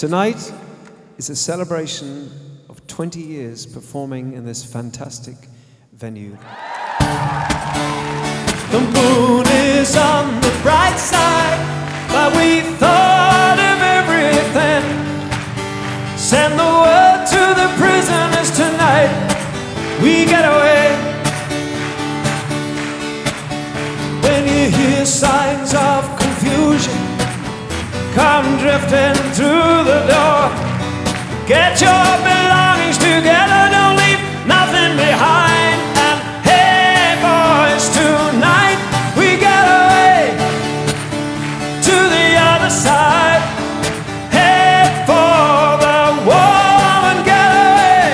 Tonight is a celebration of 20 years performing in this fantastic venue. The moon is on the bright side, but we thought of everything. Send the word to the prisoners tonight, we get away. When you hear signs of confusion come drifting through the door, get your belongings together, don't leave nothing behind. And hey boys, tonight we get away to the other side. Head for the wall and get away.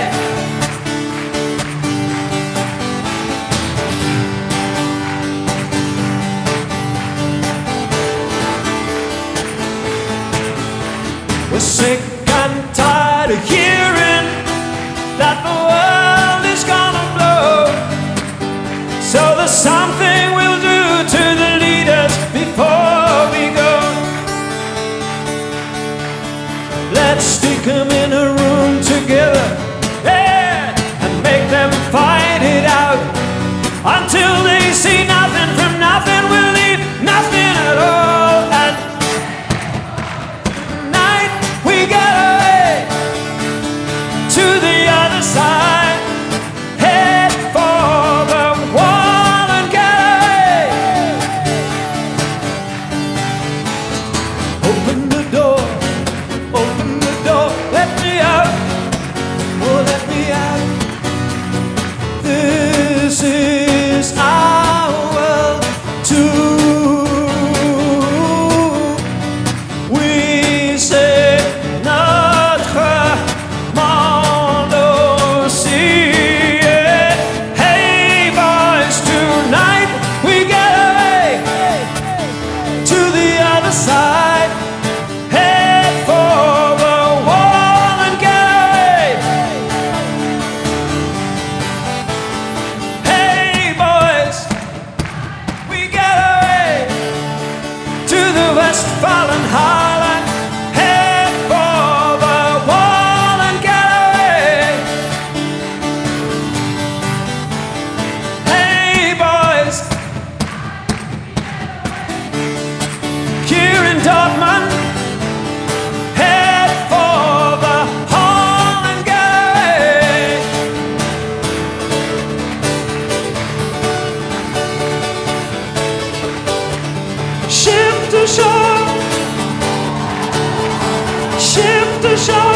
We're sick and tired of hearing that the world is gonna blow. So there's something we'll do to the leaders before we go. Let's stick them in a room together, yeah, and make them fight it out until they see nothing from nothing. We'll leave nothing at all. And tonight we get away to the other side. Head for the wall and get away. Open the door, let me out, oh let me out. This is our world too. We say notre monde aussi. Hey boys, tonight we get away to the other side. Head for the wall and get away. Hey boys, we get away to the Westfalen Highland. Head for the wall and get away. Hey boys, here in Dortmund. Head for the hall and get away. Shift to shore, shift to shore.